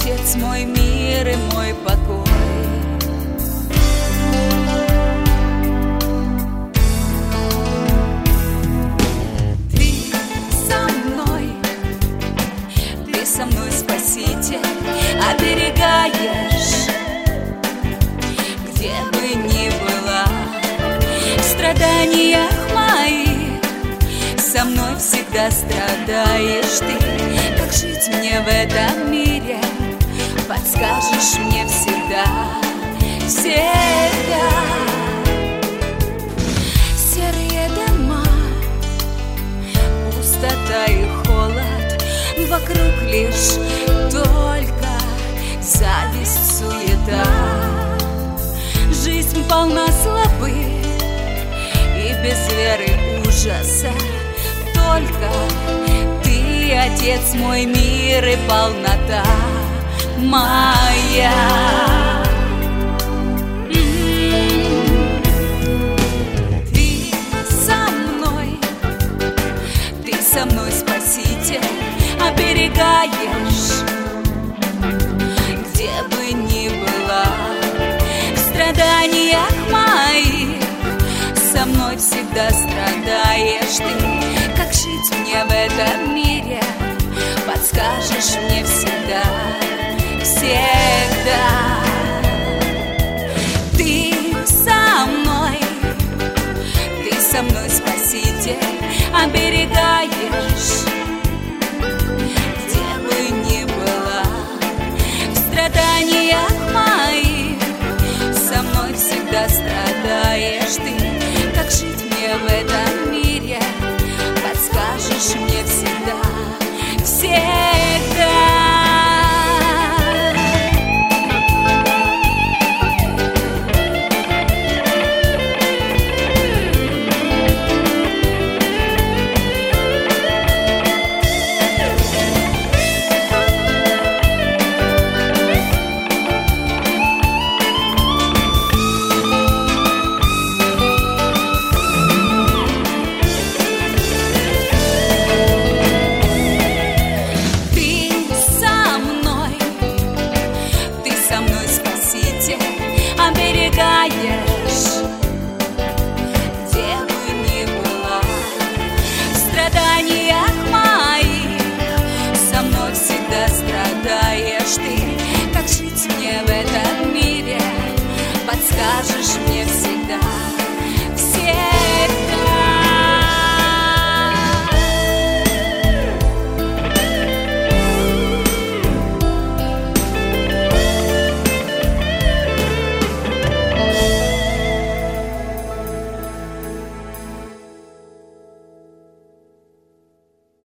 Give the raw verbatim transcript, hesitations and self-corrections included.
Отец мой мир и мой покой. Со мной, Спаситель, оберегаешь, где бы ни была, в страданиях моих со мной всегда страдаешь ты. Как жить мне в этом мире, подскажешь мне всегда, всегда. Серые дома, пустота и холод, вокруг лишь только зависть, суета. Жизнь полна злобы и без веры ужаса. Только ты, Отец мой, мир и полнота моя. Ты со мной, ты со мной, Спаситель, оберегаешь, где бы ни была, в страданиях моих со мной всегда страдаешь ты. Как жить мне в этом мире, подскажешь мне всегда, всегда. Ты со мной, ты со мной, Спаситель, оберегаешь, со мной всегда страдаешь ты. Как жить мне в этом мире, подскажешь мне всегда, всегда. Оберегаешь, где бы ни была, в страданиях моих со мной всегда страдаешь ты. Как жить мне в этом мире, подскажешь мне всегда.